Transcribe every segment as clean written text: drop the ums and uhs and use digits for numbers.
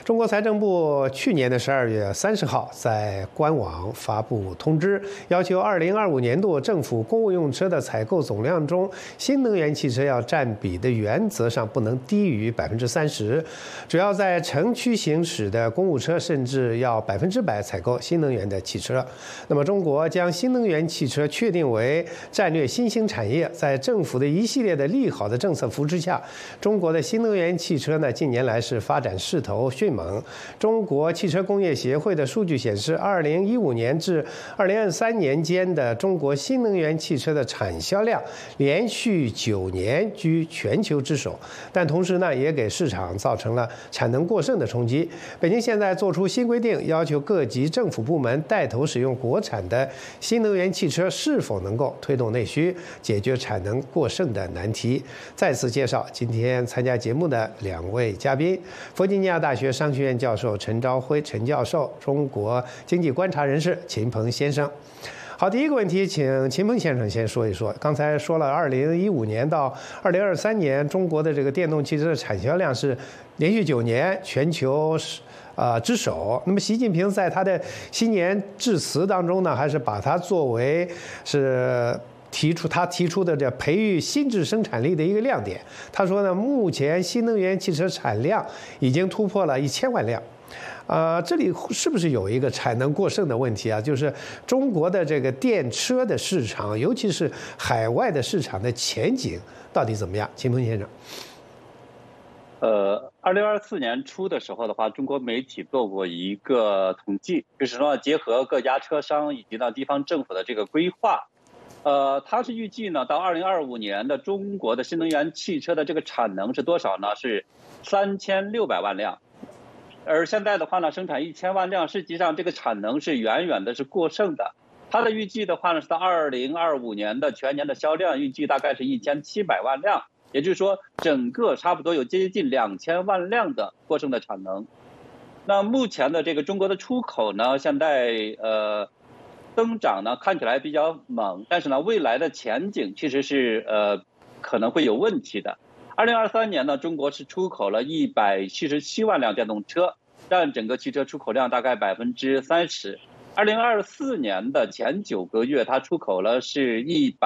中国财政部去年的12月30号在官网发布通知，要求2025年度政府公务用车的采购总量中，新能源汽车要占比的原则上不能低于30%，主要在城区行驶的公务车，甚至要100%采购新能源的汽车。那么，中国将新能源汽车确定为战略新兴产业，在政府的一系列的利好的政策扶持下，中国的新能源汽车呢，近年来是发展势头迅猛。中国汽车工业协会的数据显示，2015年至2023年间的中国新能源汽车的产销量连续9年居全球之首，但同时呢，也给市场造成了产能过剩的冲击。北京现在做出新规定，要求各级政府部门带头使用国产的新能源汽车，是否能够推动内需，解决产能过剩的难题？再次介绍今天参加节目的2位嘉宾：弗吉尼亚大学商学院教授陈朝晖陈教授，中国经济观察人士秦鹏先生。好，第一个问题，请秦鹏先生先说一说。刚才说了，2015年到2023年，中国的这个电动汽车的产销量是连续9年全球之首。那么，习近平在他的新年致辞当中呢，还是把它作为是提出的这培育新质生产力的一个亮点。他说呢，目前新能源汽车产量已经突破了1000万辆。这里是不是有一个产能过剩的问题啊？就是中国的这个电车的市场，尤其是海外的市场的前景到底怎么样？秦鹏先生。 2024年初的时候的话，中国媒体做过一个统计，就是说结合各家车商以及呢地方政府的这个规划，它是预计呢到2025年的中国的新能源汽车的这个产能是多少呢？是3600万辆。而现在的话呢，生产1000万辆，实际上这个产能是远远的是过剩的。它的预计的话呢，是到2025年的全年的销量预计大概是1700万辆，也就是说，整个差不多有接近2000万辆的过剩的产能。那目前的这个中国的出口呢，现在增长呢看起来比较猛，但是呢，未来的前景其实是可能会有问题的。2023年呢，中国是出口了177万辆电动车，占整个汽车出口量大概30%。2024年的前9个月，它出口了是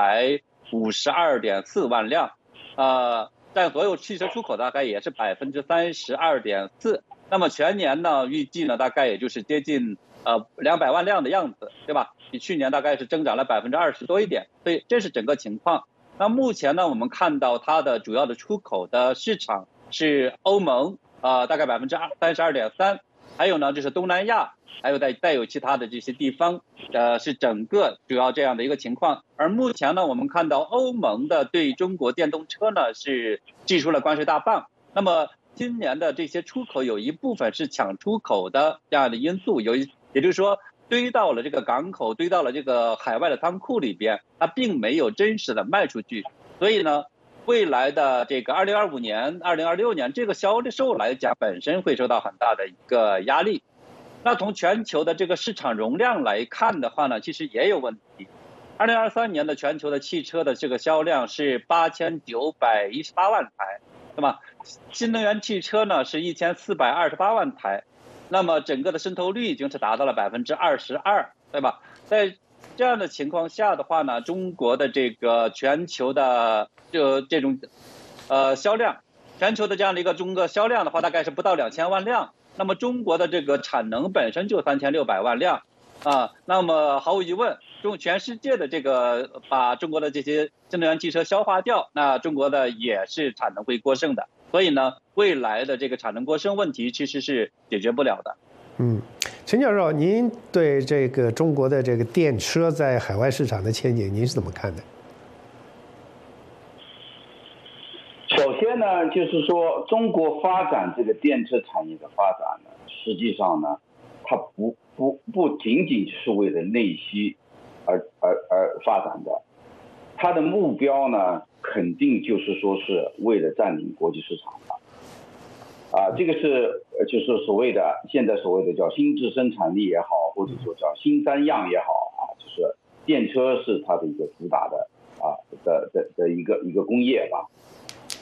152.4万辆，占所有汽车出口大概也是32.4%。那么全年呢，预计呢大概也就是接近200万辆的样子，对吧？比去年大概是增长了20%多一点，所以这是整个情况。那目前呢，我们看到它的主要的出口的市场是欧盟，大概32.3%，还有呢就是东南亚，还有带有其他的这些地方，是整个主要这样的一个情况。而目前呢，我们看到欧盟的对中国电动车呢是祭出了关税大棒，那么今年的这些出口有一部分是抢出口的这样的因素，也就是说，堆到了这个港口，堆到了这个海外的仓库里边，它并没有真实的卖出去。所以呢，未来的这个2025年、2026年这个销售来讲，本身会受到很大的一个压力。那从全球的这个市场容量来看的话呢，其实也有问题。2023年的全球的汽车的这个销量是8918万台，对吧？新能源汽车呢是1428万台。那么整个的渗透率已经是达到了22%，对吧？在这样的情况下的话呢，中国的这个全球的这种销量，全球的这样的一个中国销量的话，大概是不到2000万辆。那么中国的这个产能本身就3600万辆啊，那么毫无疑问，全世界的这个把中国的这些新能源汽车消化掉，那中国的也是产能会过剩的。所以呢，未来的这个产能过剩问题其实是解决不了的。 陈教授，您对这个中国的这个电车在海外市场的前景，您是怎么看的？ 首先呢，就是说中国发展这个电车产业的发展呢，实际上呢，它不仅仅是为了内需而发展的，它的目标呢，肯定就是说是为了占领国际市场的，这个是就是现在所谓的叫新质生产力也好，或者说叫新三样也好就是电车是它的一个主打的一个工业吧。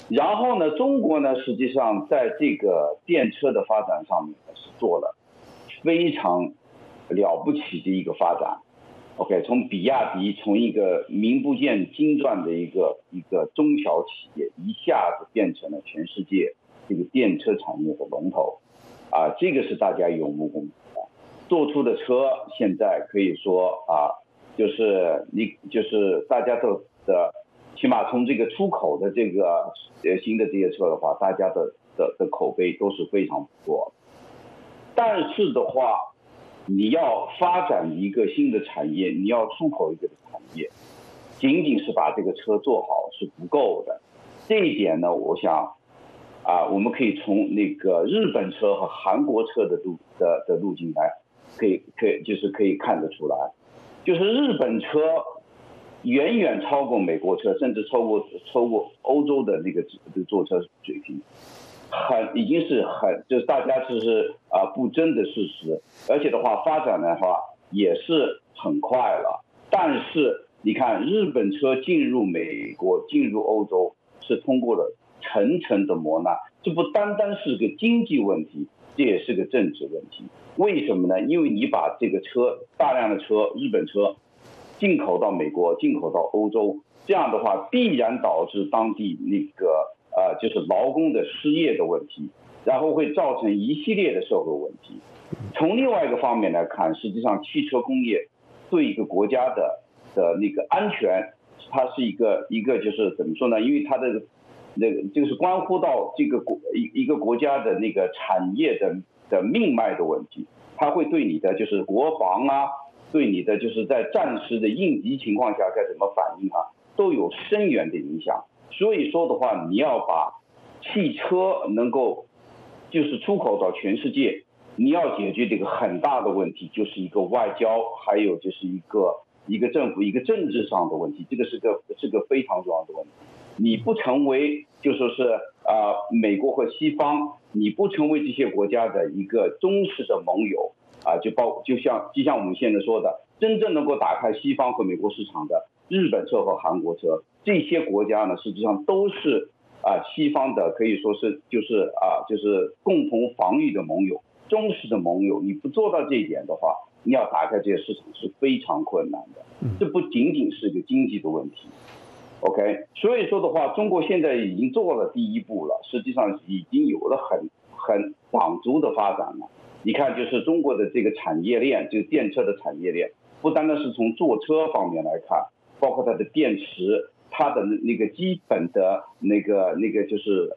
然后呢，中国呢，实际上在这个电车的发展上面是做了非常了不起的一个发展。OK， 从比亚迪，从一个名不见经传的一个中小企业，一下子变成了全世界这个电车产业的龙头，这个是大家有目共睹的。做出的车现在可以说就是大家都的，起码从这个出口的这个新的这些车的话，大家的口碑都是非常不错。但是的话，你要发展一个新的产业，你要出口一个产业，仅仅是把这个车做好是不够的。这一点呢，我想我们可以从那个日本车和韩国车的路径来，可以看得出来，就是日本车远远超过美国车，甚至超过欧洲的那个坐车水平。已经是就是大家就是不争的事实，而且的话发展的话也是很快了。但是你看日本车进入美国、进入欧洲是通过了层层的磨难，这不单单是个经济问题，这也是个政治问题。为什么呢？因为你把这个大量的日本车进口到美国、进口到欧洲，这样的话必然导致当地那个就是劳工的失业的问题，然后会造成一系列的社会问题。从另外一个方面来看，实际上汽车工业对一个国家的那个安全，它是一个就是怎么说呢？因为它的这个是关乎到这个一个国家的那个产业的命脉的问题，它会对你的就是国防对你的就是在战时的应急情况下该怎么反应都有深远的影响。所以说的话，你要把汽车能够就是出口到全世界，你要解决这个很大的问题，就是一个外交，还有就是一个政府一个政治上的问题，这个是个非常重要的问题。你不成为就说是美国和西方，你不成为这些国家的一个忠实的盟友就像我们现在说的，真正能够打开西方和美国市场的日本车和韩国车，这些国家呢，实际上都是西方的可以说是就是共同防御的盟友，忠实的盟友。你不做到这一点的话，你要打开这些市场是非常困难的。这不仅仅是个经济的问题。OK， 所以说的话，中国现在已经做了第一步了，实际上已经有了很长足的发展了。你看，就是中国的这个产业链，就是电车的产业链，不单单是从坐车方面来看，包括它的电池，它的那个基本的那个就是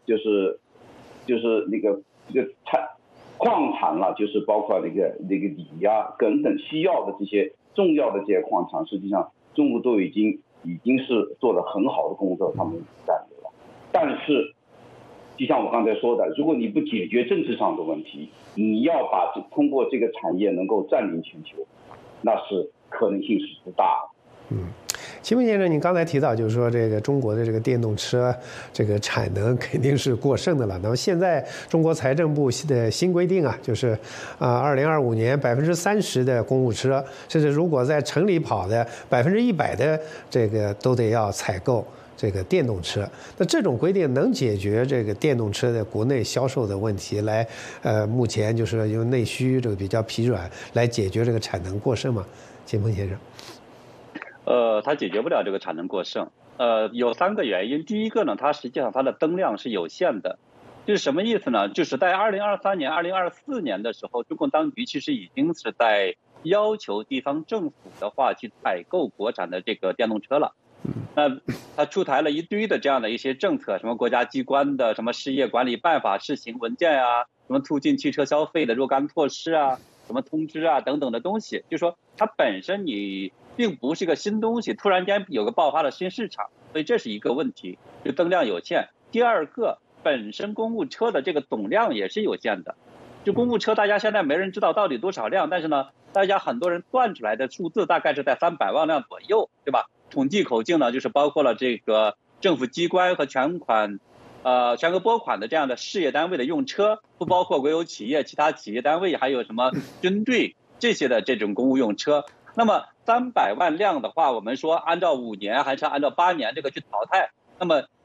那个矿产了，就是包括那个锂等等需要的这些重要的这些矿产，实际上中国都已经是做了很好的工作，他们占有了。但是就像我刚才说的，如果你不解决政治上的问题，你要通过这个产业能够占领全球，那是可能性是不大的。 齐峰先生，您刚才提到就是说这个中国的这个电动车这个产能肯定是过剩的了。那么现在中国财政部的新规定就是2025年30%的公务车，甚至如果在城里跑的100%的这个都得要采购这个电动车。那这种规定能解决这个电动车的国内销售的问题来目前就是用内需这个比较疲软来解决这个产能过剩吗？齐峰先生。 它解决不了这个产能过剩。有3个原因。第一个呢，它实际上它的灯量是有限的。就是什么意思呢？就是在2023年、2024年的时候，中共当局其实已经是在要求地方政府的话去采购国产的这个电动车了。那它出台了一堆的这样的一些政策，什么国家机关的什么事业管理办法试行文件什么促进汽车消费的若干措施什么通知等等的东西，就是说它本身你并不是个新东西，突然间有个爆发的新市场，所以这是一个问题，就灯量有限。第二个，本身公务车的这个总量也是有限的。就公务车大家现在没人知道到底多少辆，但是呢，大家很多人算出来的数字大概是在300万辆左右，对吧？统计口径呢，就是包括了这个政府机关和全额拨款的这样的事业单位的用车，不包括国有企业、其他企业单位，还有什么军队这些的这种公务用车。那么300万辆的话，我们说按照5年还是按照8年这个去淘汰，那么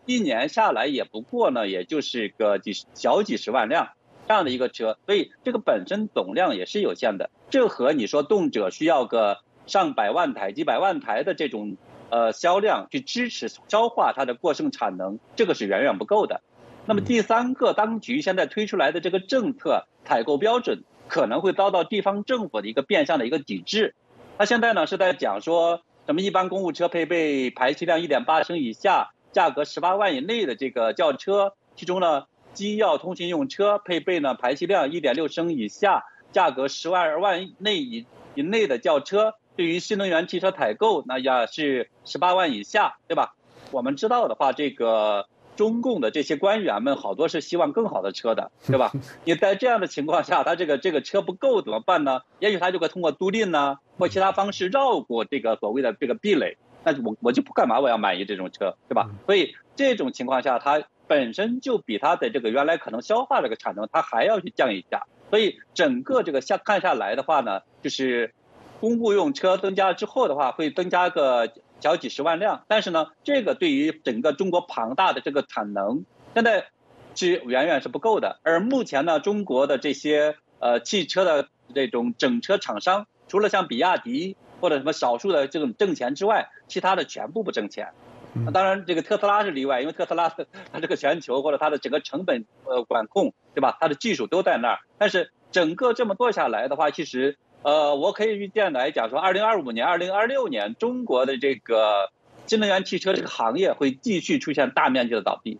一年下来也不过呢，也就是个小几十万辆这样的一个车，所以这个本身总量也是有限的。这和你说动辄需要个上百万台、几百万台的这种销量去支持消化它的过剩产能，这个是远远不够的。那么第三个，当局现在推出来的这个政策采购标准可能会遭到地方政府的一个变相的一个抵制。他现在呢是在讲说，什么一般公务车配备排气量1.8升以下、价格18万以内的这个轿车，其中呢机要通勤用车配备呢排气量1.6升以下、价格12万以内的轿车，对于新能源汽车采购那也是18万以下，对吧？我们知道的话，这个中共的这些官员们好多是希望更好的车的，对吧？你在这样的情况下，他这个车不够怎么办呢？也许他就会通过租赁呢，或其他方式绕过这个所谓的这个壁垒。那我就不干嘛我要买这种车，对吧？所以这种情况下，它本身就比它的这个原来可能消化这个产能，它还要去降一下。所以整个这个看下来的话呢，就是公务用车增加之后的话，会增加个小几十万辆，但是呢，这个对于整个中国庞大的这个产能，现在是远远是不够的。而目前呢，中国的这些汽车的这种整车厂商，除了像比亚迪或者什么少数的这种挣钱之外，其他的全部不挣钱。当然，这个特斯拉是例外，因为特斯拉它这个全球或者它的整个成本管控，对吧？它的技术都在那儿。但是整个这么做下来的话，其实我可以预见来讲说，2025年、2026年，中国的这个新能源汽车这个行业会继续出现大面积的倒闭。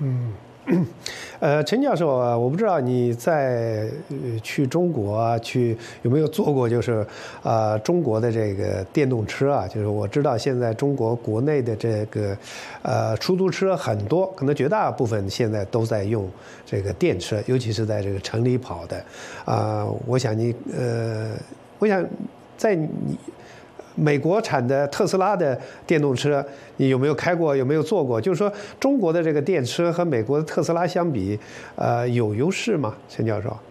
陈教授啊，我不知道你在去中国去有没有做过，就是中国的这个电动车啊，就是我知道现在中国国内的这个出租车很多，可能绝大部分现在都在用这个电车，尤其是在这个城里跑的我想在你美国产的特斯拉的电动车，你有没有开过？有没有坐过？就是说，中国的这个电车和美国的特斯拉相比，有优势吗？陈教授？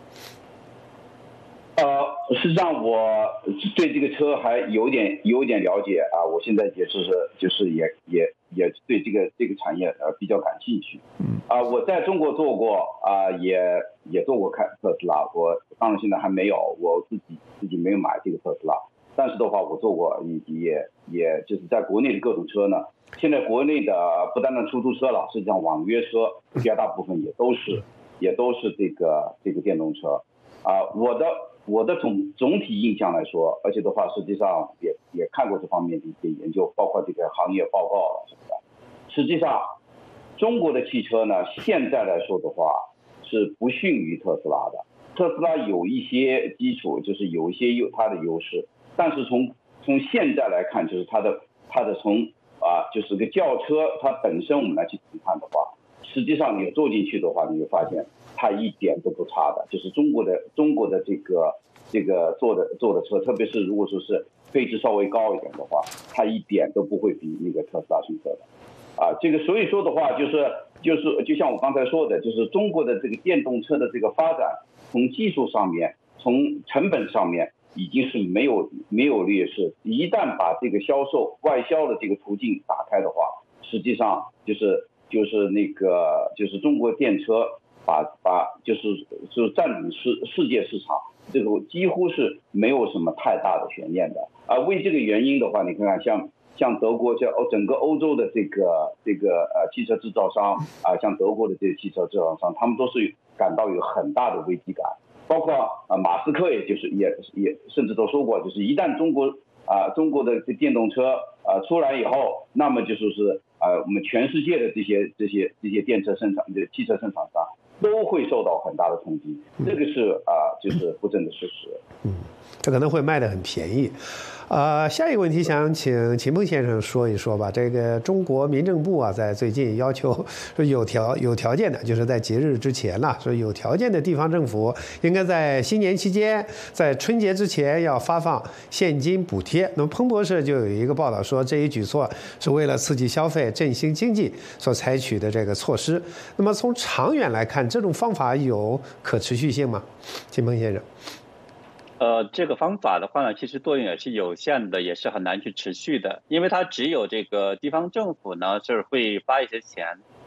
实际上我对这个车还有点了解啊，我现在也就是也对这个产业比较感兴趣。我在中国做过也做过开特斯拉，我当然现在还没有，我自己没有买这个特斯拉。但是的话，我做过，也就是在国内的各种车呢。现在国内的不单单出租车了，实际上网约车绝大部分也都是这个电动车。我的总体印象来说，而且的话，实际上也看过这方面的一些研究，包括这个行业报告了什么的。实际上，中国的汽车呢，现在来说的话是不逊于特斯拉的。特斯拉有一些基础，就是有一些它的优势。但是从现在来看，就是它的从就是个轿车，它本身我们来去评判的话，实际上你坐进去的话，你会发现它一点都不差的。就是中国的这个坐的车，特别是如果说是配置稍微高一点的话，它一点都不会比那个特斯拉逊色的。这个所以说的话，就像我刚才说的，就是中国的这个电动车的这个发展，从技术上面，从成本上面。已经是没有劣势，一旦把这个外销的这个途径打开的话，实际上就是中国电车就是占领世界市场，这个几乎是没有什么太大的悬念的。为这个原因的话，你看看像德国整个欧洲的这个汽车制造商像德国的这些汽车制造商，他们都是感到有很大的危机感。包括马斯克也甚至都说过，就是一旦中国的电动车出来以后，那么就是我们全世界的这些汽车生产商都会受到很大的冲击，这个是就是不争的事实。 这可能会卖得很便宜。下一个问题想请秦鹏先生说一说吧。这个中国民政部在最近要求说有条件的，就是在节日之前说有条件的地方政府应该在新年期间，在春节之前要发放现金补贴。那么彭博社就有一个报道说，这一举措是为了刺激消费、振兴经济所采取的这个措施。那么从长远来看，这种方法有可持续性吗？秦鹏先生。 这个方法的话呢，其实作用也是有限的，也是很难去持续的，因为它只有这个地方政府呢是会发一些钱，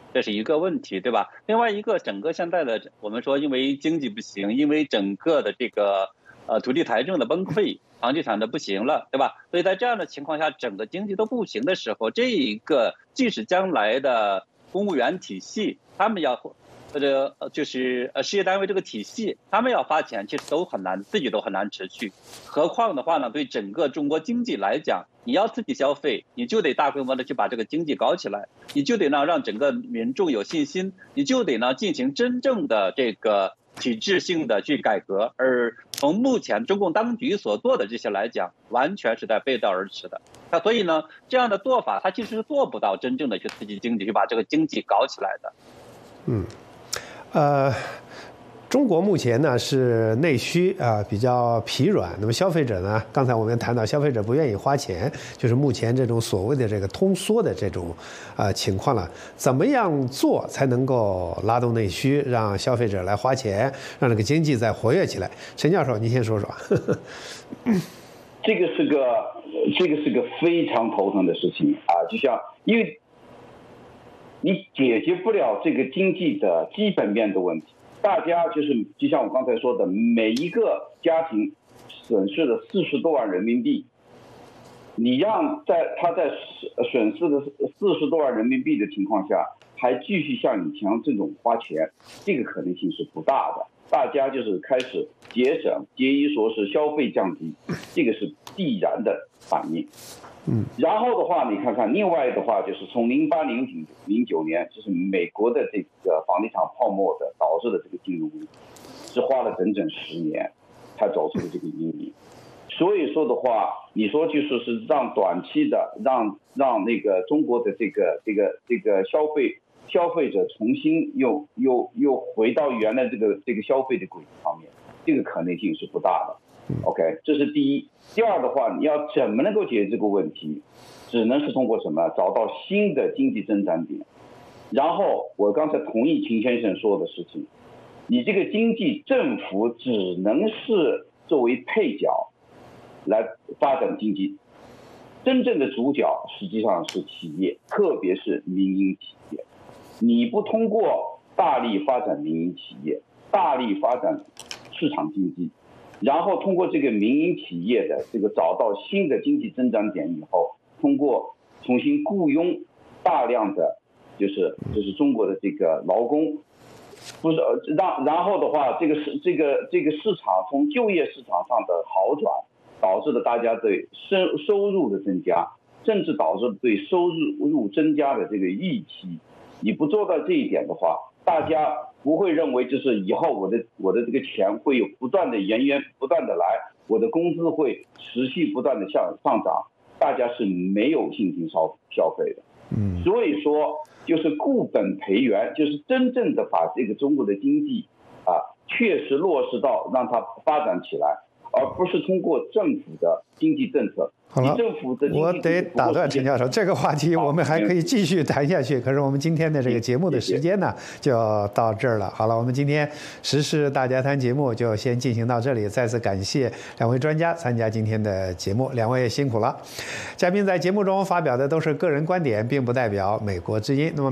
这是一个问题，对吧？另外一个，整个现在的我们说，因为经济不行，因为整个的这个土地财政的崩溃，房地产的不行了，对吧？所以在这样的情况下，整个经济都不行的时候，这一个即使将来的公务员体系，他们要或者就是事业单位这个体系，他们要发钱，其实都很难，自己都很难持续。何况的话呢，对整个中国经济来讲，你要自己消费，你就得大规模的去把这个经济搞起来，你就得呢让整个民众有信心，你就得呢进行真正的这个体制性的去改革。而从目前中共当局所做的这些来讲，完全是在背道而驰的。那所以呢，这样的做法，它其实是做不到真正的去刺激经济，去把这个经济搞起来的。 中国目前呢是内需比较疲软，那么消费者呢，刚才我们谈到消费者不愿意花钱，就是目前这种所谓的这个通缩的这种情况了。怎么样做才能够拉动内需，让消费者来花钱，让这个经济再活跃起来？陈教授，您先说说。 这个是个非常头疼的事情就像因为你解决不了这个经济的基本面的问题。大家就像我刚才说的，每一个家庭损失了40多万人民币，你让他在损失的40多万人民币的情况下，还继续像以前这种花钱，这个可能性是不大的。大家就是开始节省、节衣缩食、消费降低，这个是必然的反应。然后的话，你看看另外的话，就是从08、09年，就是美国的这个房地产泡沫的导致的这个金融危机，是花了整整10年才走出了这个阴影。所以说的话，你说就是让短期的让那个中国的这个消费者重新又回到原来这个消费的轨迹上面，这个可能性是不大的。OK， 这是第一。第二的话，你要怎么能够解决这个问题，只能是通过什么？找到新的经济增长点。然后我刚才同意秦先生说的事情，你这个经济政府只能是作为配角来发展经济，真正的主角实际上是企业，特别是民营企业。你不通过大力发展民营企业，大力发展市场经济，然后通过这个民营企业的这个找到新的经济增长点以后，通过重新雇佣大量的就是中国的这个劳工，不是然后的话，这个市场从就业市场上的好转，导致了大家对收入的增加，甚至导致对收入增加的这个预期。你不做到这一点的话，大家不会认为就是以后我的这个钱会有不断的源不断的来，我的工资会持续不断的上涨，大家是没有信心消费的。所以说就是固本培元，就是真正的把这个中国的经济确实落实到让它发展起来，而不是通过政府的经济政策。 好了，我得打断陈教授，这个话题我们还可以继续谈下去，可是我们今天的这个节目的时间呢就到这儿了。好了，我们今天时事大家谈节目就先进行到这里，再次感谢两位专家参加今天的节目，两位辛苦了。嘉宾在节目中发表的都是个人观点，并不代表美国之音。那么